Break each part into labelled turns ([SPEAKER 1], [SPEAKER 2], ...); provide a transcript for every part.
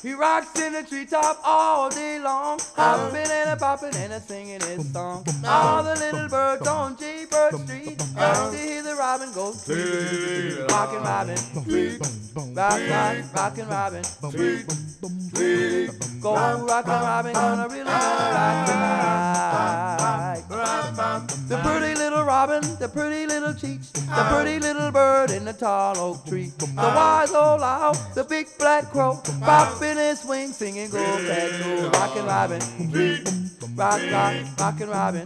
[SPEAKER 1] He rocks in the treetop all day long, hopping and a popping and a singing his song. All the little birds on Jaybird Street love to hear the robin go tweet, rockin' robin, tweet, rockin' robin, tweet, tweet. Go rockin' robin, gonna really gonna rock tonight. The pretty little robin, the pretty little cheeks, the pretty little bird in the tall oak tree. The wise old owl, the big black crow, popping his wings, singing go cat go, rockin' robin, rockin' robin,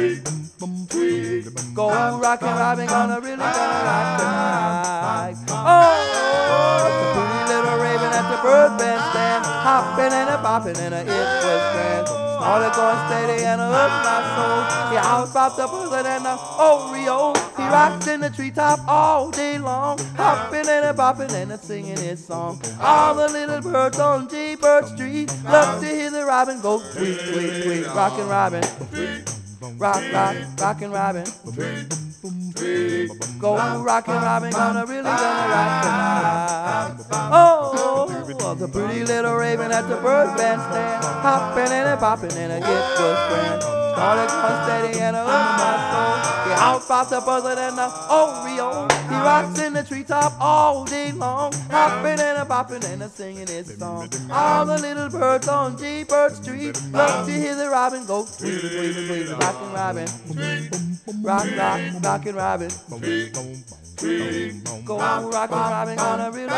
[SPEAKER 1] go rockin' robin, gonna really gonna rock tonight. Oh, the pretty little raven at the bird bandstand, hopping and a bopping and a it was grand. Started going steady and I love my soul. He house popped the buzzard and the Oreo. He rocks in the treetop all day long, hopping and a bopping and a singing his song. All the little birds on Jaybird Street love to hear the robin go tweet, tweet, tweet, rockin' robin, rockin' robin, go rockin' robin, gonna really gonna rock tonight. Oh, the pretty little raven at the bird bandstand, hopping and a bopping and a gift was grand. Started going steady and I love my soul. He out pops the buzzard and the Oreo. He rocks in the treetop all day long, hopping and a bopping and a singing his song. All the little birds on Jaybird Street love to hear the robin go tweet, tweet, tweet, rockin' robin, rockin' robin, go rockin' robin, gonna really